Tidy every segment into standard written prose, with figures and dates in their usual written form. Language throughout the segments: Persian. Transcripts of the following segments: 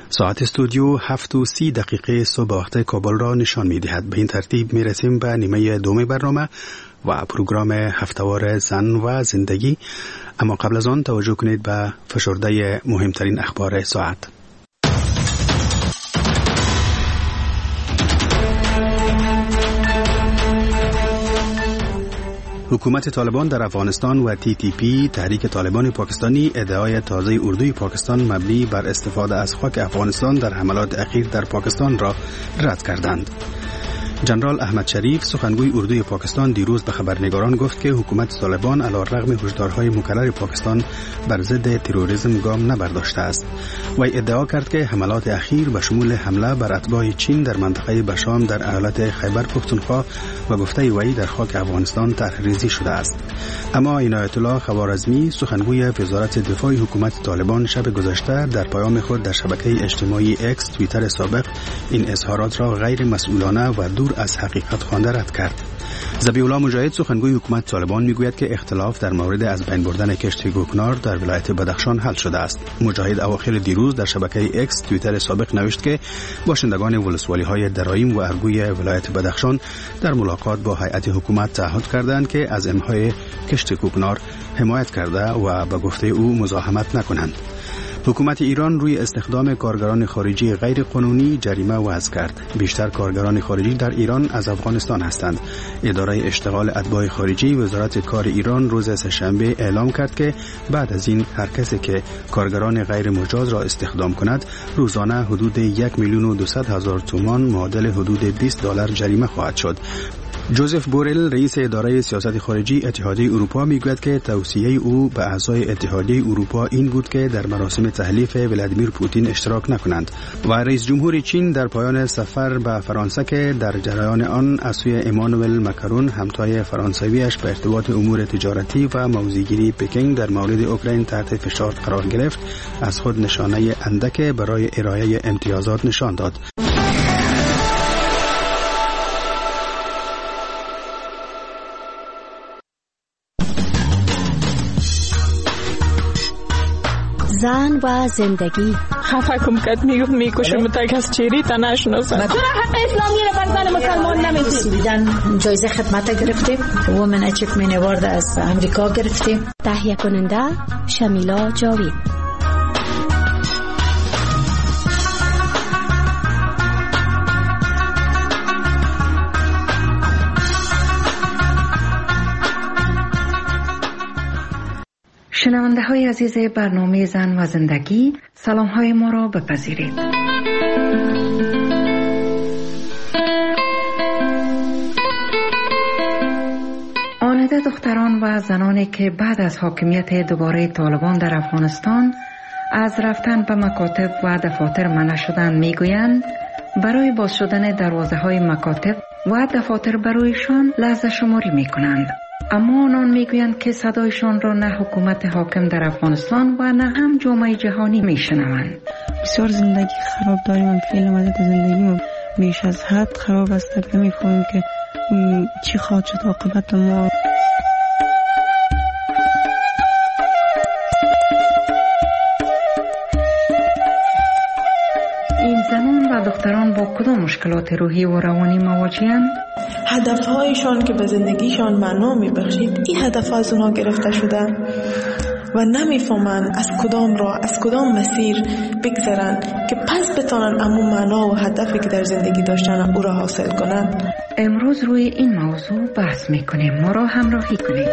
ساعت استودیو 7:30 صبح وقت کابل را نشان می دهد. به این ترتیب می رسیم به نیمه دوم برنامه و پروگرام هفتهوار زن و زندگی. اما قبل از آن توجه کنید به فشرده مهمترین اخبار ساعت. حکومت طالبان در افغانستان و TTP تحریک طالبان پاکستانی ادعای تازه اردوی پاکستان مبنی بر استفاده از خاک افغانستان در حملات اخیر در پاکستان را رد کردند. جنرال احمد شریف سخنگوی اردوی پاکستان دیروز به خبرنگاران گفت که حکومت طالبان علیرغم هشدارهای مکرر پاکستان بر ضد تروریسم گام نبرداشته است. وی ادعا کرد که حملات اخیر به شمول حمله بر اتباع چین در منطقه بشام در ایالت خیبر پختونخوا و گفته وی در خاک افغانستان طرح‌ریزی شده است. اما عنایت الله خوارزمی سخنگوی وزارت دفاع حکومت طالبان شب گذشته در پیام خود در شبکه اجتماعی اکس توییتر سابق این اظهارات را غیر مسئولانه و دور از حقیقت خوانده رد کرد. ذبیح‌الله مجاهد سخنگوی حکومت طالبان میگوید که اختلاف در مورد از بین بردن کشت کوکنار در ولایت بدخشان حل شده است. مجاهد اواخر دیروز در شبکه اکس توییتر سابق نوشت که باشندگان ولسوالی‌های درایم و ارگوی ولایت بدخشان در ملاقات با هیئت حکومت تعهد کردند که از امهای کشت کوکنار حمایت کرده و به گفته او مزاحمت نکنند. حکومت ایران روی استخدام کارگران خارجی غیر قانونی جریمه وضع کرد. بیشتر کارگران خارجی در ایران از افغانستان هستند. اداره اشتغال اتباع خارجی وزارت کار ایران روز سه‌شنبه اعلام کرد که بعد از این هر کسی که کارگران غیر مجاز را استخدام کند روزانه حدود 1,200,000 تومان معادل حدود $20 جریمه خواهد شد. جوزف بورل رئیس اداره سیاست خارجی اتحادیه اروپا میگوید که توصیه او به اعضای اتحادیه اروپا این بود که در مراسم تحلیف ولادیمیر پوتین اشتراک نکنند. و رئیس جمهور چین در پایان سفر به فرانسه که در جریان آن از سوی امانوئل ماکرون همتای فرانسویش به ارتباط امور تجارتی و موضع‌گیری پکینگ در مورد اوکراین تحت فشار قرار گرفت، از خود نشانه اندک برای ارائه امتیازات نشان داد. زن و زندگی. خفه کم کد میکشم تا کس چیری تا نشناسم. چرا حق اسلامی رو بر زن مسلمان نمیدید؟ جایزه خدمت گرفتیم. وومن اچیومنت اوارد از امریکا گرفتیم. تهیه کننده شمیلا جاوید. شنونده های عزیز برنامه زن و زندگی، سلام های ما را بپذیرید. آنده دختران و زنانی که بعد از حاکمیت دوباره طالبان در افغانستان از رفتن به مکاتب و دفاتر منع شدند میگویند برای باز شدن دروازه های مکاتب و دفاتر برایشان لحظه شماری میکنند. اما آنان میگویند که صدایشان را نه حکومت حاکم در افغانستان و نه هم جامعه جهانی میشنوند. بسیار زندگی خراب داریم. من فعلا وضعیت زندگی بیش از حد خراب است. نمی‌فهمم که چی خواهد شد عاقبت ما. این زنان و دختران با کدام مشکلات روحی و روانی مواجه‌اند؟ هدفهایشان که به زندگیشان معنا میبخشید، این هدف از اونها گرفته شده و نمیفهمن از کدام راه، از کدام مسیر بگذرن که پس بتانن امو معنا و هدفی که در زندگی داشتن او را حاصل کنن. امروز روی این موضوع بحث میکنیم. ما را همراهی کنید.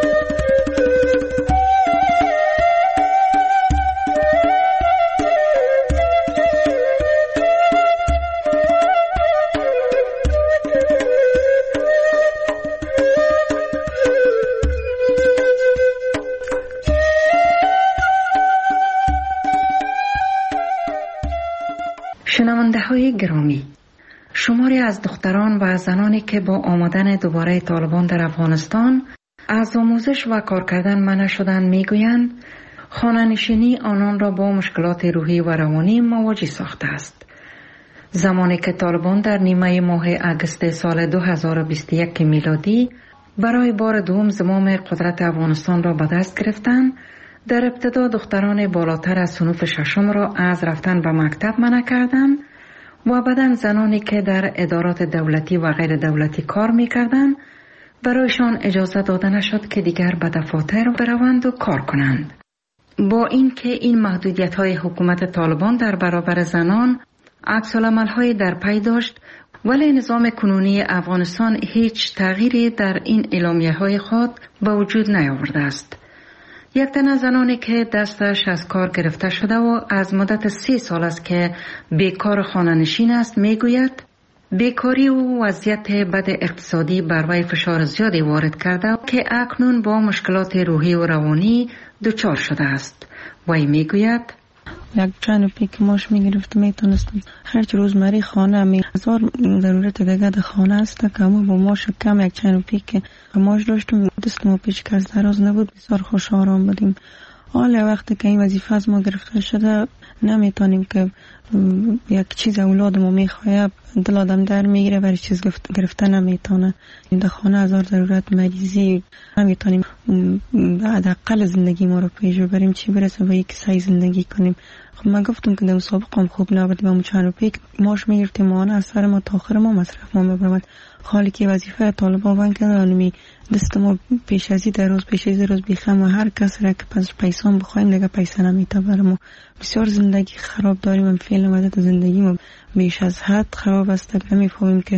شنونده های گرامی، شماری از دختران و زنانی که با آمدن دوباره طالبان در افغانستان از آموزش و کار کردن منع شدند میگویند خانه‌نشینی آنان را با مشکلات روحی و روانی مواجه ساخته است. زمانی که طالبان در نیمه ماه اگست سال 2021 میلادی برای بار دوم زمام قدرت افغانستان را به دست گرفتند، در ابتدا دختران بالاتر از صنف ششم را از رفتن به مکتب منع کردند و بعداً زنانی که در ادارات دولتی و غیر دولتی کار می‌کردند برایشان اجازه داده نشد که دیگر به دفاتر بروند و کار کنند. با اینکه این محدودیت‌های حکومت طالبان در برابر زنان عکس‌العمل‌های در پی داشت، ولی نظام کنونی افغانستان هیچ تغییری در این اعلامیه‌های خود به وجود نیاورده است. یک تن از زنانی که دستش از کار گرفته شده و از مدت 3 سال است که بیکار خانه‌نشین است میگوید بیکاری و وضعیت بد اقتصادی بر وی فشار زیادی وارد کرده که اکنون با مشکلات روحی و روانی دچار شده است. وی میگوید یک چند روپی که ماش میگرفت میتونستم هرچی روزمری خانه هزار ضرورت دیگه در خانه است که اما با ماش کم یک چند روپی که ماش داشتم دستم پیش که از دراز نبود بسیار خوش آرام بودیم. حالا وقتی که این وظیفه از ما گرفته شده نمیتونیم که یک چیز اولادمو میخواه دل آدم در میگیره ولی چیز گرفته نمیتونه. در خانه هزار ضرورت مریضی نمیتونیم حداقل زندگی ما رو پیش ببریم چی برسه به یک سعی زندگی کنیم. خب من گفتم که در مسابقه هم خوب نبودیم همون چند روپی که ماش میگرفتیم ماهانه از سر ما تا آخر ما مصرف ما میبرمد. خالی که وظیفه طالبان بند کردن دست ما پیش ازی در روز پیش ازی روز بیخم و هر کس را که پس پیسان بخوایم دیگه پیسه نمیته برم. بسیار زندگی خراب داریم. من فعلا مدت زندگی ما بیش از حد خراب است که نمیفهمیم که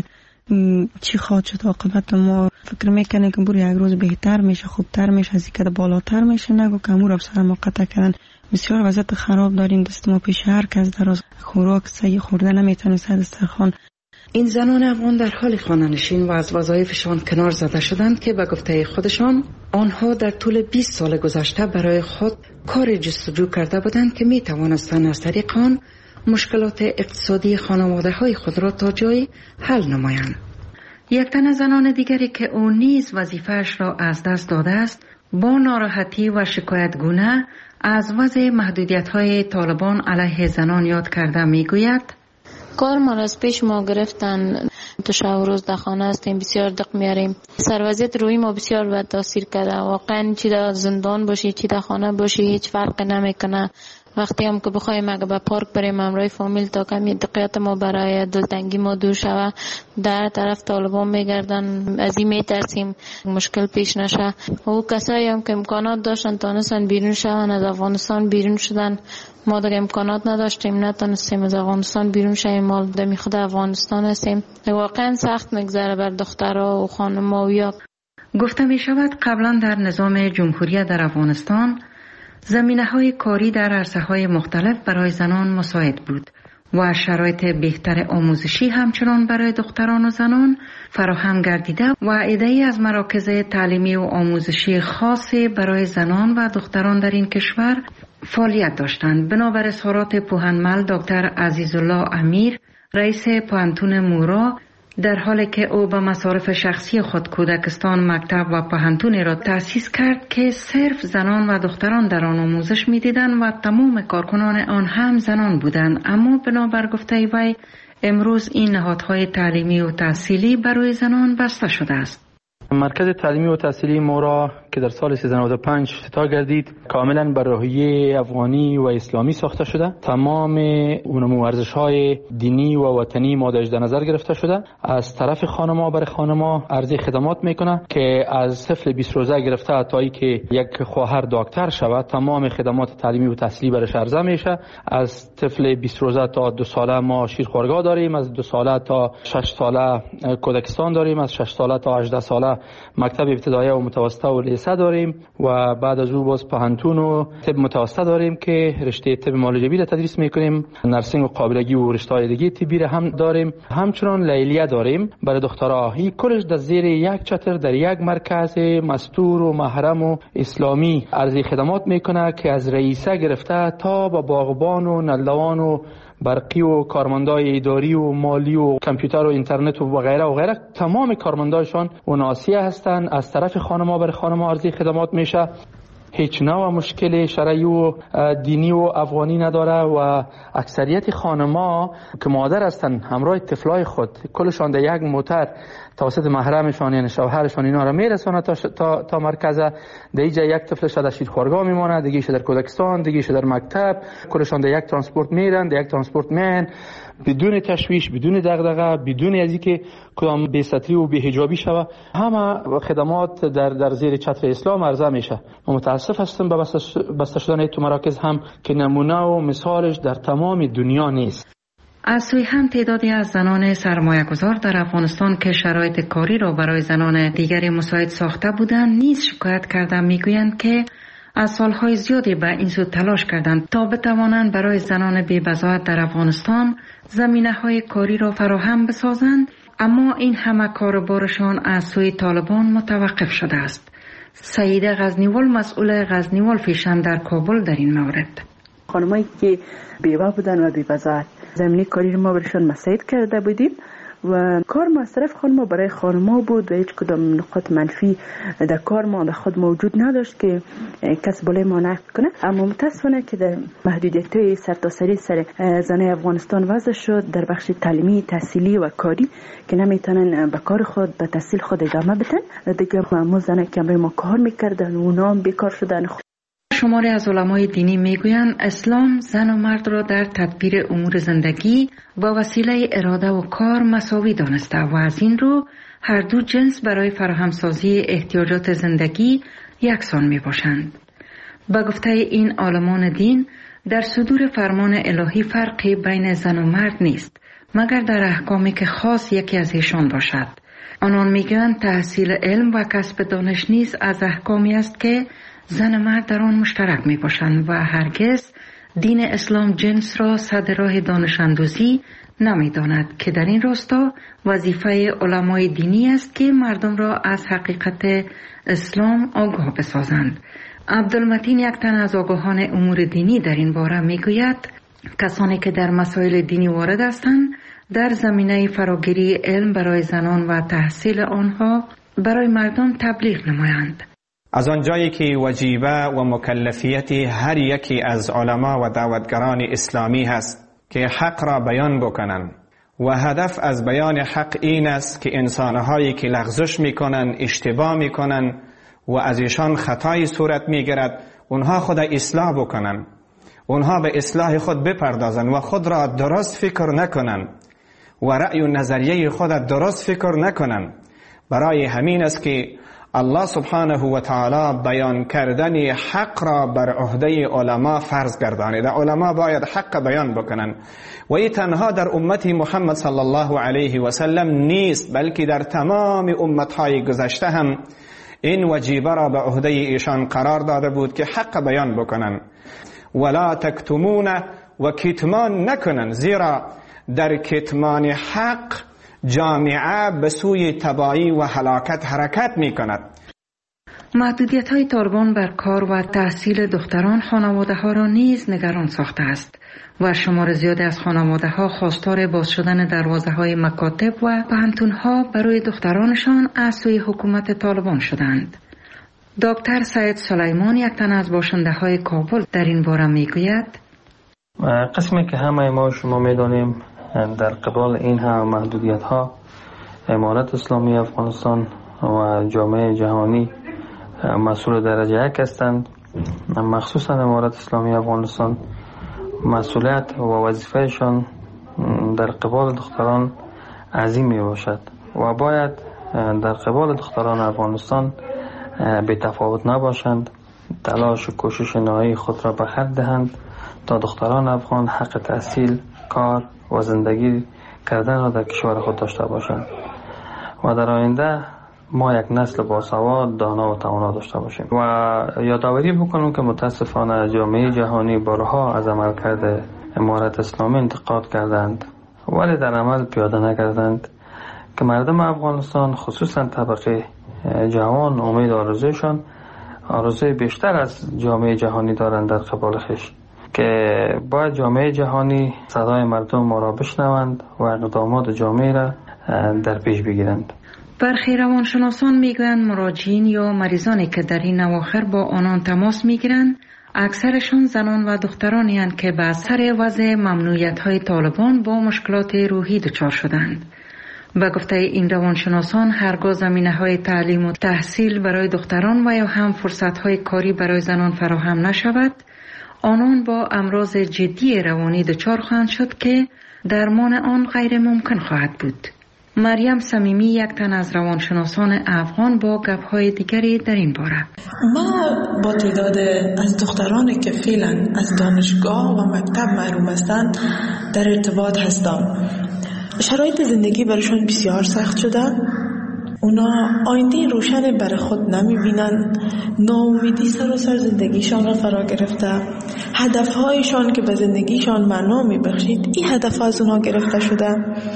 چی خواهد شد عاقبت. ما فکر میکنه که بر یک روز بهتر میشه خوبتر میشه از اینکه بالاتر میشه نگو که امور سر ما قطع کردن. بسیار وضعیت خراب داریم. دست ما پیش هر کس در خوراک سعی خورده نمیتونه سر دسترخوان. این زنان افغان در حال خانه‌نشین و از وظایفشان کنار زده شدند که به گفته خودشان آنها در طول 20 سال گذشته برای خود کار جستجو کرده بودند که می توانستند از طریق آن مشکلات اقتصادی خانواده‌های خود را تا جایی حل نمایند. یک تن از زنان دیگری که او نیز وظیفه‌اش را از دست داده است با ناراحتی و شکایتگونه از وضع محدودیت‌های طالبان علیه زنان یاد کرده میگوید کار ما از پیش ما گرفتن تو شب و روز در خانه هستیم بسیار دق میاریم. سروازیت روی ما بسیار بد تاثیر کرده. واقعا چی در زندان باشی چی در خانه باشی هیچ فرق نمیکنه. وقتی هم که بخوایم اگه به پارک بریم همراه فامیل تا کمی دقیقت ما برای دلتنگی ما دور شوه در طرف طالبان میگردن از این میترسیم مشکل پیش نشه. و کسایی هم که امکانات داشتن تانستن بیرون شون از افغانستان بیرون شدن. ما دیگه امکانات نداشتیم نتونستیم از افغانستان بیرون شویم. ما دمی خود افغانستان هستیم. واقعا سخت میگذره بر دخترها و خانم‌ها. گفته می شود قبلا در نظام جمهوری در افغانستان زمینه‌های کاری در عرصه‌های مختلف برای زنان مساعد بود و شرایط بهتر آموزشی همچنان برای دختران و زنان فراهم گردیده و عده‌ای از مراکز تعلیمی و آموزشی خاصی برای زنان و دختران در این کشور فعالیت داشتند. بنابر اظهارات پوهنمل دکتر عزیزالله امیر رئیس پوهنتون مورا در حالی که او به مصارف شخصی خود کودکستان مکتب و پوهنتونی را تأسیس کرد که صرف زنان و دختران در آن آموزش می‌دیدند و تمام کارکنان آن هم زنان بودند، اما بنابر گفته وی امروز این نهادهای تعلیمی و تحصیلی برای زنان بسته شده است. مرکز تعلیمی و تحصیلی مورا که در سال 1395 افتتاح گردید کاملا بر روحیه افغانی و اسلامی ساخته شده. تمام اون ورزش‌های دینی و وطنی ماده‌اش در نظر گرفته شده. از طرف خانم‌ها برای خانم‌ها عرضه خدمات میکنه که از طفل 20 روزه گرفته تا اینکه یک خواهر دکتر شود تمام خدمات تعلیمی و تحصیلی برش عرضه میشه. از طفل 20 روزه تا 2 ساله ما شیرخوارگاه داریم، از 2 ساله تا 6 ساله کودکستان داریم، از 6 ساله تا 18 ساله مکتب ابتدایی و متوسطه و لیسه داریم و بعد از او باز پوهنتون و طب متوسطه داریم که رشته طب معالجوی را تدریس میکنیم. نرسینگ و قابلگی و رشته‌های دیگه طبی را هم داریم. همچنان لیلیه داریم برای دخترها. این کلش در زیر یک چتر در یک مرکز مستور و محرم و اسلامی عرضه خدمات میکنه که از رئیسه گرفته تا با باغبان و نلوان و برقی و کارمندای اداری و مالی و کامپیوتر و اینترنت و غیره و غیره تمام کارمندایشان و ناسیه هستند. از طرف خانم‌ها برای خانم‌ها عرضه خدمات میشه. هیچ نوع مشکل شرعی و دینی و افغانی نداره و اکثریت خانم‌ها که مادر هستن همراه طفلای خود کلشان در یک موتر توسط محرمشان یعنی شوهرشان اینا را میرسونه تا مرکز دیجا یک طفلش در شیرخوارگاه میمونه، دیگه‌اش در کودکستان، دیگه‌اش در مکتب، کلشان در یک ترانسپورت میرن، در یک ترانسپورت میان بدون تشویش، بدون دغدغه، بدون از اینکه کدام بی‌ستری و بی‌حجابی شوه. همه خدمات در زیر چتر اسلام عرضه میشه. متاسف هستم به بسته شدن تو مراکز هم که نمونه و مثالش در تمام دنیا نیست. از سوی هم تعدادی از زنان سرمایه‌گذار در افغانستان که شرایط کاری را برای زنان دیگری مساعد ساخته بودند نیز شکایت کردند. میگویند که از سالهای زیادی به این سو تلاش کردند تا بتوانند برای زنان بی‌بضاعت در افغانستان زمینه‌های کاری را فراهم بسازند، اما این همه کار و بارشان از سوی طالبان متوقف شده است. سعید غزنیوال، مسئول غزنیوال فیشن در کابل، در این مورد: خانمایی که بیوه بودن و بی‌بضاعت زمینه کاری رو ما برشان مساعد کرده بودیم و کار مصرف خانما برای خانما بود و هیچ کدام نقاط منفی در کار ما در خود موجود نداشت که کس بالای ما نقد کنه. اما متاسفانه که در محدودیت‌های سرتاسری سر زنای افغانستان وضع شد در بخش تعلیمی، تحصیلی و کاری که نمیتونن به کار خود، به تحصیل خود ادامه بدن. دیگه ما زنای که ما کار میکردن و اونا هم بیکار شدن. شماری از علمای دینی میگویند اسلام زن و مرد را در تدبیر امور زندگی با وسیله اراده و کار مساوی دانسته و از این رو هر دو جنس برای فراهمسازی احتیاجات زندگی یکسان می باشند. با گفته این عالمان دین در صدور فرمان الهی فرقی بین زن و مرد نیست مگر در احکامی که خاص یکی از ایشان باشد. آنان میگویند تحصیل علم و کسب دانش نیز از احکامی است که زن و مرد در آن مشترک می باشند و هرگز دین اسلام جنس را صد راه دانش اندوزی نمی داند که در این راستا وظیفه علمای دینی است که مردم را از حقیقت اسلام آگاه بسازند. عبدالمتین، یک تن از آگاهان امور دینی، در این باره می گوید کسانی که در مسائل دینی وارد هستند در زمینه فراگیری علم برای زنان و تحصیل آنها برای مردم تبلیغ نمایند. از آنجایی که وجیبه و مکلفیت هر یکی از علما و دعوتگران اسلامی هست که حق را بیان بکنند و هدف از بیان حق این است که انسانهایی که لغزش میکنن، اشتباه میکنن و از ایشان خطایی صورت میگیرد اونها خود اصلاح بکنن، اونها به اصلاح خود بپردازن و خود را درست فکر نکنن و رأی و نظریه خود درست فکر نکنن. برای همین است که الله سبحانه و تعالی بیان کردن حق را بر عهده علما فرض گردانیده. علما باید حق بیان بکنن و این تنها در امت محمد صلی الله علیه و سلم نیست، بلکه در تمام امتهای گذشته هم این وجیبه را به عهده ایشان قرار داده بود که حق بیان بکنن. ولا تکتمون و کتمان نکنن، زیرا در کتمان حق جامعه به سوی تباهی و هلاکت حرکت می کند. محدودیت‌های طالبان بر کار و تحصیل دختران خانواده‌ها را نیز نگران ساخته است و شمار زیادی از خانواده‌ها خواستار باز شدن دروازه‌های مکاتب و پوهنتون‌ها برای دخترانشان از سوی حکومت طالبان شدند. دکتر سید سلیمان، یک تن از باشنده‌های کابل، در این باره می‌گوید قسمی که همه ما شما می‌دانیم در قبال این هم محدودیت‌ها امارت اسلامی افغانستان و جامعه جهانی مسئول درجه یک هستند. مخصوصا امارت اسلامی افغانستان مسئولیت و وظیفهشان در قبال دختران عظیم می باشد و باید در قبال دختران افغانستان بی تفاوت نباشند، تلاش و کوشش نهایی خود را به خرج دهند تا دختران افغان حق تحصیل، کار و زندگی کردن را در کشور خود داشته باشند و در آینده ما یک نسل باسواد، دانا و توانا داشته باشیم. و یادآوری بکنم که متاسفانه جامعه جهانی بارها از عملکرد امارت اسلامی انتقاد کردند ولی در عمل پیاده نکردند که مردم افغانستان خصوصا طبقه جوان امید آرزویشان آرزوی بیشتر از جامعه جهانی دارند در قبال خویش، که باید جامعه جهانی صدای مردم ما را بشنوند و اقدامات جامعه را در پیش بگیرند. برخی روانشناسان میگویند مراجعین یا مریضانی که در این اواخر با آنان تماس میگیرند اکثرشان زنان و دخترانی هستند که به اثر وضع ممنوعیت‌های طالبان با مشکلات روحی دچار شدند. به گفته این روانشناسان هرگاه زمینه‌های تعلیم و تحصیل برای دختران و یا هم فرصت‌های کاری برای زنان فراهم نشود، آنان با امراض جدی روانی دچار خواهند شد که درمان آن غیر ممکن خواهد بود. مریم صمیمی یک تن از روانشناسان افغان با گپ‌های دیگری در این باره. ما با تعداد از دخترانی که فعلا از دانشگاه و مکتب محروم هستند در ارتباط هستم. شرایط زندگی برایشان بسیار سخت شده. اونا آینده روشن برای خود نمیبینن، ناامیدی سراسر زندگیشان را فرا گرفته. هدفهایشان که به زندگیشان معنا میبخشید این هدف از اونا گرفته شده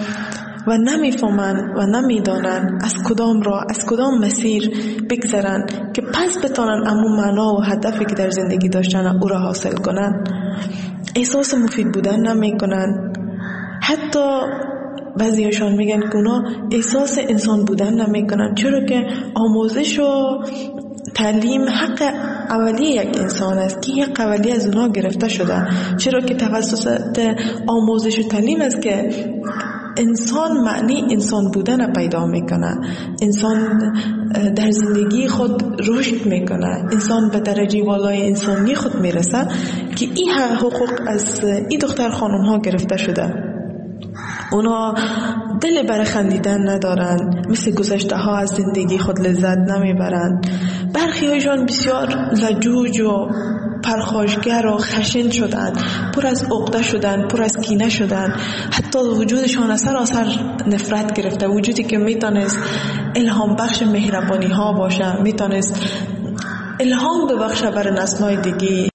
و نمیفهمن و نمیدانن از کدام راه، از کدام مسیر بگذرن که پس بتانن امون معنا و هدفی که در زندگی داشتن او را حاصل کنن. احساس مفید بودن نمیکنن. حتی بعضیشان میگن که اونا احساس انسان بودن نمیکنن، چرا که آموزش و تعلیم حق اولیه یک انسان است که یک اولیه از اونها گرفته شده، چرا که توسط آموزش و تعلیم است که انسان معنی انسان بودن پیدا میکنه، انسان در زندگی خود رشد میکنه، انسان به درجه والای انسانی خود میرسه که این حقوق از این دختر خانم ها گرفته شده. اونا دل برای خندیدن ندارن، مثل گذشته ها از زندگی خود لذت نمیبرن. برخی هایشان بسیار لجوج و پرخاشگر و خشن شدن، پر از عقده شدن، پر از کینه شدن. حتی وجودشان از سراسر نفرت گرفته، وجودی که میتونست الهام بخش مهربانی ها باشه، میتونست الهام ببخشه برای نسل‌های دیگه.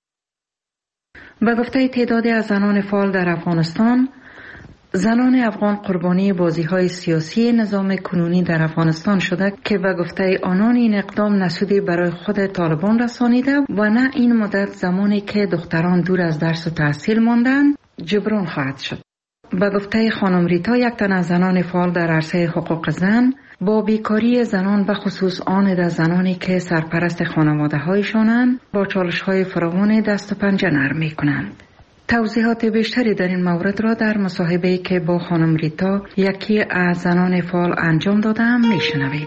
به گفته تعدادی از زنان فعال در افغانستان، زنان افغان قربانی بازی‌های سیاسی نظام کنونی در افغانستان شده که به گفته آنان این اقدام نسودی برای خود طالبان رسانیده و نه این مدت زمانی که دختران دور از درس و تحصیل ماندند جبران خواهد شد. به گفته خانم ریتا، یک تن از زنان فعال در عرصه حقوق زن، با بیکاری زنان به خصوص آن از زنانی که سرپرست خانواده‌هایشانند با چالش‌های فراوان دست و پنجه نرم می‌کنند. توضیحات بیشتری در این مورد را در مصاحبه‌ای که با خانم ریتا یکی از زنان فعال انجام دادم میشنوید.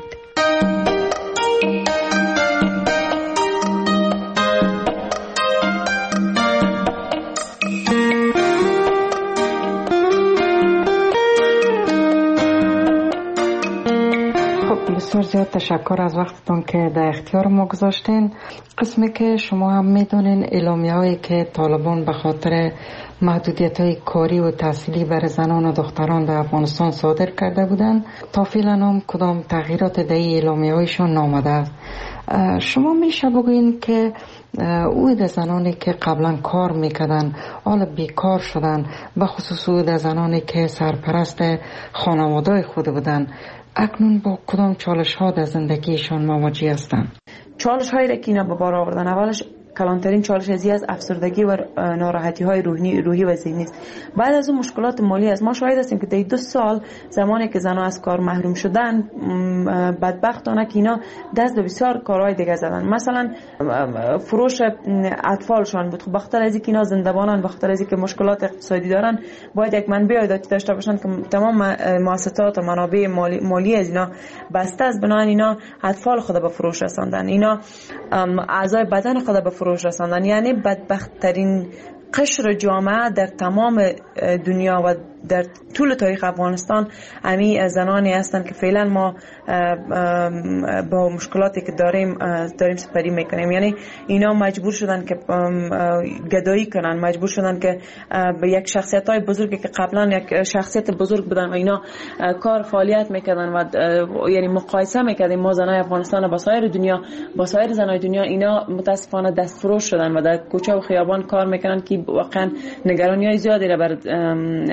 بسیار زیاد تشکر از وقتتون که در اختیار ما گذاشتین. قسمی که شما هم میدونین اعلامیه‌هایی که طالبان به خاطر محدودیت‌های کاری و تحصیلی برای زنان و دختران در افغانستان صادر کرده بودند، تا فعلا هم کدام تغییرات در اعلامیه‌هایشان نامده است. شما میشه بگوین که او زنانی که قبلا کار میکردن حالا بیکار شدن، به خصوص او زنانی که سرپرست خانواده خود بودن، اکنون با کدام چالش ها در زندگیشان مواجه هستند؟ چالش هایی را که اینا به بار آوردن، اولش کلانترین چالش از افسردگی و ناراحتی های روحی و ذهنی است. بعد از اون مشکلات مالی است. ما شاهد هستیم که در 2 سال زمانی که زنها از کار محروم شدن، بدبختانه که اینا دست به بسیار کارهای دیگه زدن. مثلا فروش اطفالشان بود. خب بخاطر از اینکه اینا زنده‌بانن، بخاطر از اینکه مشکلات اقتصادی دارن، باید یک منبع عایداتی داشته باشن که تمام مؤسسات و منابع مالی از اینا بسته است. بنابراین اینا اطفال خود به فروش رساندن، اینا اعضای بدن خود به فروش رساندن. یعنی بدبخت‌ترین قشر جامعه در تمام دنیا و در طول تاریخ افغانستان امی زنانی هستند که فعلا ما با مشکلاتی که داریم سپری میکنیم. یعنی اینا مجبور شدن که گدایی کنن، مجبور شدن که به یک شخصیت‌های بزرگی که قبلا یک شخصیت بزرگ بودن و اینا کار فعالیت میکردن و یعنی مقایسه میکردیم ما زنای افغانستان با سایر دنیا، با سایر زنای دنیا، اینا متاسفانه دستفروش شدن و در کوچه و خیابان کار میکنن که واقعا نگرانی‌های زیادی را بر مردم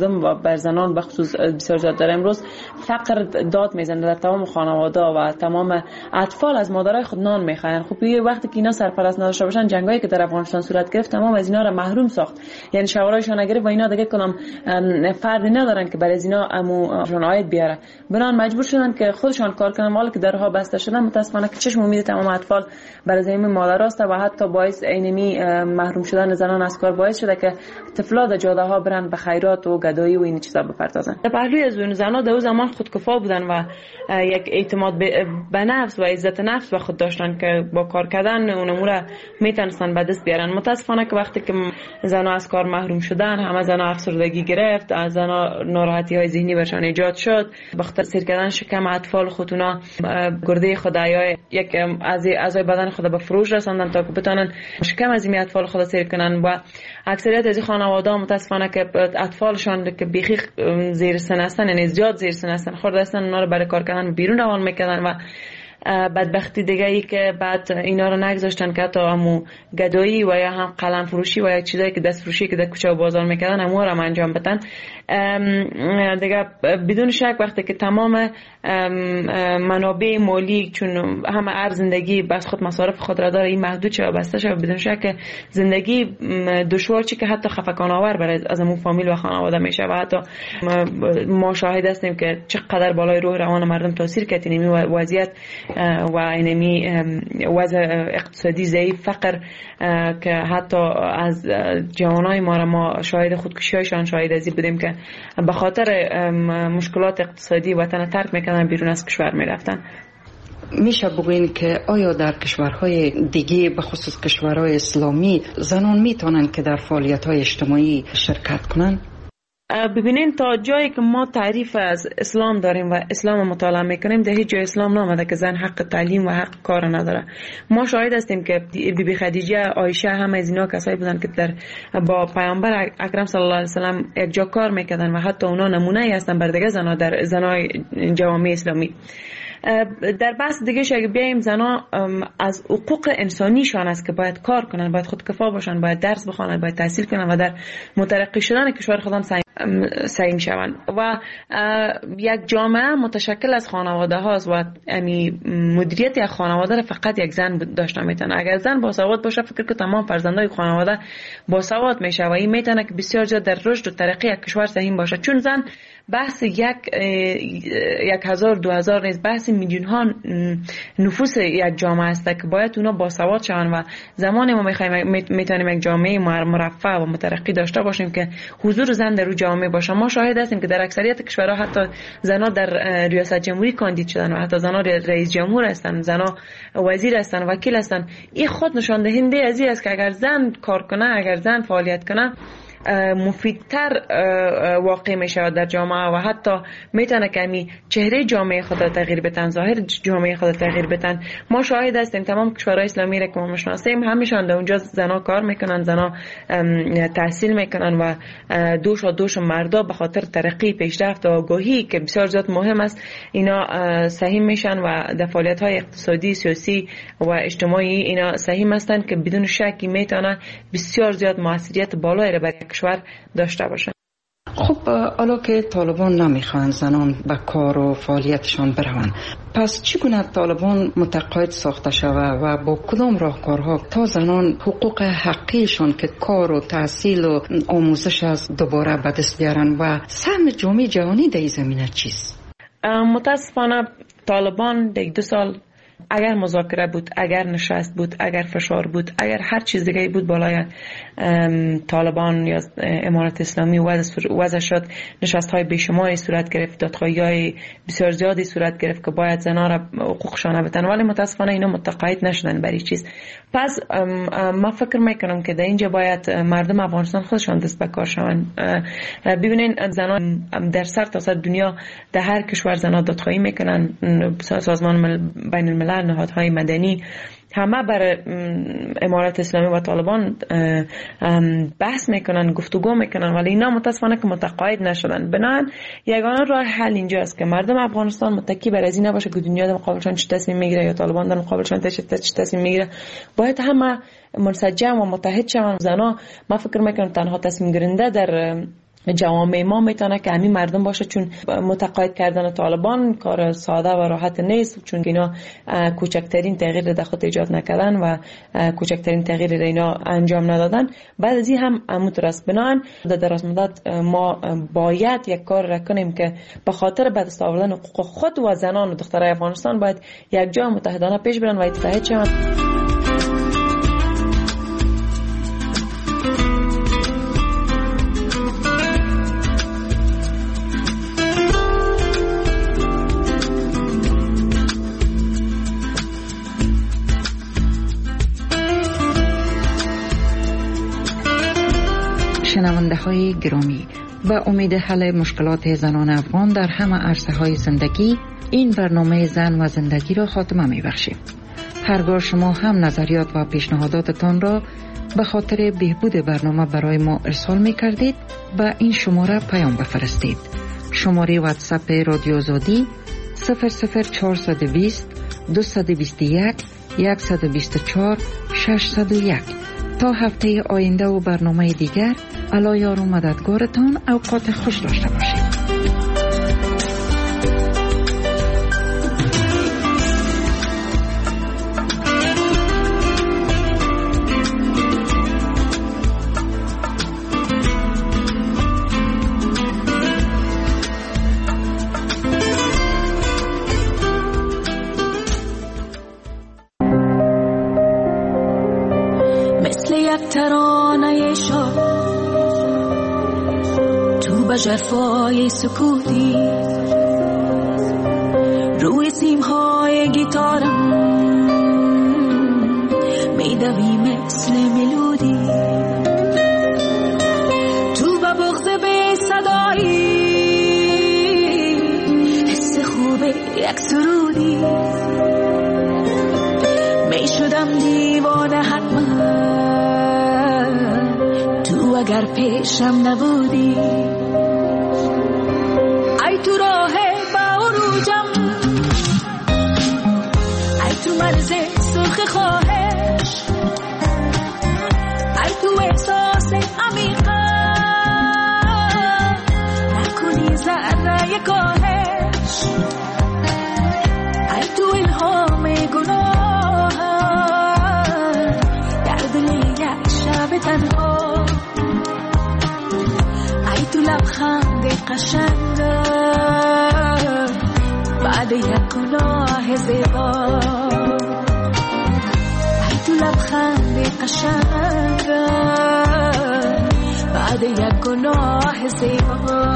مردم بر زنان به خصوص بسیار زیاد داره. امروز فقر داد میزنه در تمام خانواده و تمام اطفال از مادرای خود نان میخواین. خب یه وقتی که اینا سرپرست نداشته باشن، جنگایی که در افغانستان صورت گرفت تمام از اینا را محروم ساخت، یعنی شورایشان نگرفت و اینا دیگه کدام فردی ندارن که برای از اینا اموشون عاید بیاره. بنان مجبور شدن که خودشان کار کنن. حالا که درها بسته شدن متاسفانه که چشم امید تمام اطفال برای زمین مادراست و حتی باعث اینمی محروم شدن زنان از کار باعث شده که طفلا در جاده ها برن به خیرات و گدایی و این چیزا بپردازن. در پهلوی از اون زنا در اون زمان خودکفا بودن و یک اعتماد به نفس و عزت نفس به خود داشتن که با کار کردن اون امور میتونستن به دست بیارن. متاسفانه که وقتی که زنا از کار محروم شدن، همه زنا افسردگی گرفت، از زنا ناراحتی های ذهنی برشان ایجاد شد. بخاطر سیر کردن شکم اطفال خودونا گرده خود یا یک اعضای بدن خود به فروش رساندن تا که بتونن شکم از این اطفال خود سیر کنن. و اکثریت از خانواده متاسفانه که اطفالشان که بیخی زیر سن هستن، یعنی زیاد زیر سن هستن، خورده هستن، اونا رو برای کار کردن بیرون روان میکردن و بدبختی دیگه ای که بعد اینا رو نگذاشتن که حتی همو گدایی و یا هم قلم فروشی و یا چیزایی که دست فروشی که در کوچه و بازار میکردن همو رو انجام بدن. دیگه بدون شک وقتی که تمام منابع مالی چون همه ارز زندگی بس خود مصارف خود را داره این محدود شه و بسته شه، بدون شک زندگی دشوار چی که حتی خفقان آور برای از همون فامیل و خانواده میشه. و حتی ما شاهد هستیم که چقدر بالای روح روان مردم تاثیر کرد این وضعیت و اینمی وضع اقتصادی ضعیف، فقر که حتی از جوانای ما شاهد خودکشی‌هایشان شاهد ازی بودیم که به خاطر مشکلات اقتصادی وطن ترک میکنن، بیرون از کشور میرفتن. میشه بگوین که آیا در کشورهای دیگه به خصوص کشورهای اسلامی زنان میتونن که در فعالیت‌های اجتماعی شرکت کنن؟ ببینین تا جایی که ما تعریف از اسلام داریم و اسلام مطالعه میکنیم در هیچ جای اسلام نامده که زن حق تعلیم و حق کار نداره. ما شاهد هستیم که بیبی خدیجه، عایشه، همه از اینا کسایی بودن که با پیامبر اکرم صلی الله علیه و سلم یک جا کار میکردن و حتی اونا نمونه هستن بر دیگه زنا در زنای جوامع اسلامی. در بحث دیگه اگه بیایم، زنا از حقوق انسانیشان است که باید کار کنن، باید خودکفا باشن، باید درس بخونن، باید تحصیل کنن و در مترقی شدن کشور خودم سعی شوند. و یک جامعه متشکل از خانواده هاست و مدیریت یک خانواده را فقط یک زن داشته میتونه. اگر زن باسواد باشه، فکر که تمام فرزندای خانواده باسواد میشه و این میتونه که بسیار زیاد در رشد و ترقی یک کشور سهم باشه. چون زن بحث 1000-2000 نیست، بحث میلیون ها نفوس یک جامعه است که باید اونا باسواد شوند و زمانی ما میتونیم یک جامعه مرفه و مترقی داشته باشیم که حضور زن در جامعه باشه. ما شاهد هستیم که در اکثریت کشورها حتی زنها در ریاست جمهوری کاندید شدن و حتی زنها رئیس جمهور هستن، زنها وزیر هستن، وکیل هستن. این خود نشان دهنده از این است که اگر زن کار کنه، اگر زن فعالیت کنه، مفیدتر واقع میشه در جامعه و حتی میتونه که می چهره جامعه خود را تغییر بدن، ظاهر جامعه خود را تغییر بدن. ما شاهد هستیم تمام کشورهای اسلامی را که ما میشناسیم همیشان در اونجا زنا کار میکنن، زنا تحصیل میکنن و دوش مردا به خاطر ترقی، پیشرفت و آگاهی که بسیار زیاد مهم است اینا سهم میشن و در فعالیت های اقتصادی، سیاسی و اجتماعی اینا سهم هستند که بدون شکی میتونه بسیار زیاد موثریت بالایی را برای کشور داشته باشه. خب حالا که طالبان نمیخوان زنان به کار و فعالیتشان بروند، پس چگونه طالبان متقاعد ساخته شود و با کدام راهکارها تا زنان حقوق حقیقشان که کار و تحصیل و آموزش از دوباره به دست بیارن و سهم جامعه جهانی در این زمینه چیست؟ متاسفانه طالبان در 2 سال اگر مذاکره بود، اگر نشست بود، اگر فشار بود، اگر هر چیز دیگه بود بالای طالبان یا امارت اسلامی وضع شد، نشست های بیشماری صورت گرفت، دادخواهی های بسیار زیادی صورت گرفت که باید زنها را حقوقشان بدن، ولی متاسفانه اینا متقاعد نشدن برای چیز. پس ما فکر میکنم که در اینجا باید مردم افغانستان خودشان دست به کار شوند. ببینین زنها در سر تا سر دنیا در هر کشور زنها دادخواهی میکنن، سازمان بین الملل، نهادهای مدنی همه بر امارت اسلامی و طالبان بحث میکنن، گفتگو میکنن، ولی اینا متاسفانه که متقاعد نشدن. بنابراین یگانه راه حل اینجا است که مردم افغانستان متکی بر از این نباشه که دنیا در مقابلشان چه تصمیم میگیره یا طالبان در مقابلشان چه تصمیم میگیره. باید همه منسجم و متحد شوند. زنا ما فکر میکنم تنها تصمیم گیرنده در جوامع ما میتونه که همین مردم باشه، چون متقاعد کردن طالبان کار ساده و راحت نیست، چون اینا کوچکترین تغییر در خود ایجاد نکردن و کوچکترین تغییر اینا انجام ندادن. بعد از این هم همونطور است. بنابراین در دراز مدت ما باید یک کار را کنیم که به خاطر به دست آوردن حقوق خود و زنان و دخترای افغانستان باید یک جا متحدانه پیش برن و اتحاد شوند. شنونده های گرامی، به امید حل مشکلات زنان افغان در همه عرصه های زندگی، این برنامه زن و زندگی را خاتمه می بخشیم. هرگاه شما هم نظریات و پیشنهاداتتان را به خاطر بهبود برنامه برای ما ارسال می کردید، به این شماره پیام بفرستید. شماره واتساپ رادیو آزادی 00420 221 124 601. تا هفته آینده و برنامه دیگر، الله یار و مددگارتان. اوقات خوش داشته باشید. ترانه شب تو به جفای سکوتی، روی سیمهای گیتارم میدوی مثل ملودی، تو به بغض بی صدایی حس خوب یک سرودی، میشدم دیوانه حتما اگر پیشم نبودی. ای تو راه با عروجم، ای تو مرز سرخ خواهش، ای تو احساس عمیقم نکنی ذره کاهش، ای تو الهام گناه در دل یک شب تنها، تو لبخند قشنگ بعد یک گناه زیبا، ای تو لبخند قشنگ بعد یک گناه زیبا.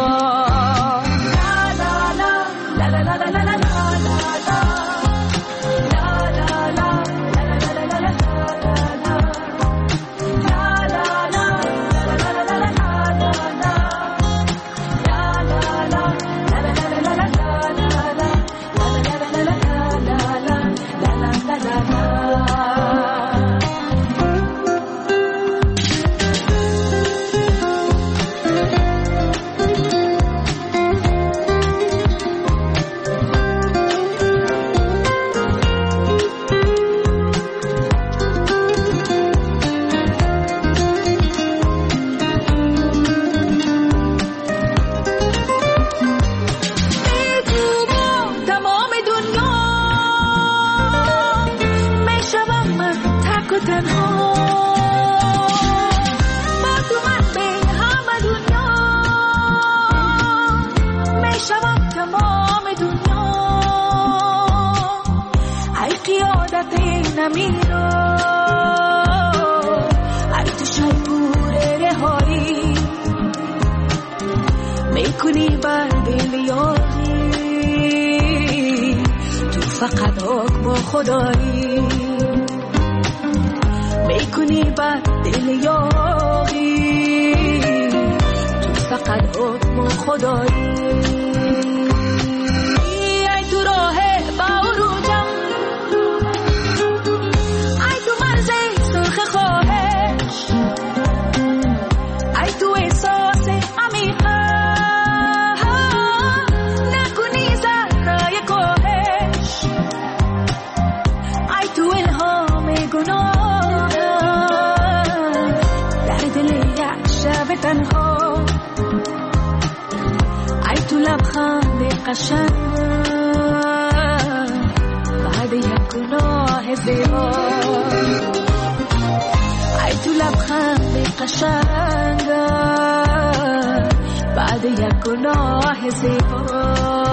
فقط حکم خدایی میکنی بر دل یاری، تو فقط حکم خدایی. ای تو راه با عروجم، ای تو مرز سرخ خواهش، ای تو احساس عمیقم نکنی ذره کاهش، ای تو الهام گناه در دل یک شب تنها. ها، ای تو لبخند قشنگ بعد یک گناه زیبا، ای تو لبخند قشنگ بعد یک گناه زیبا.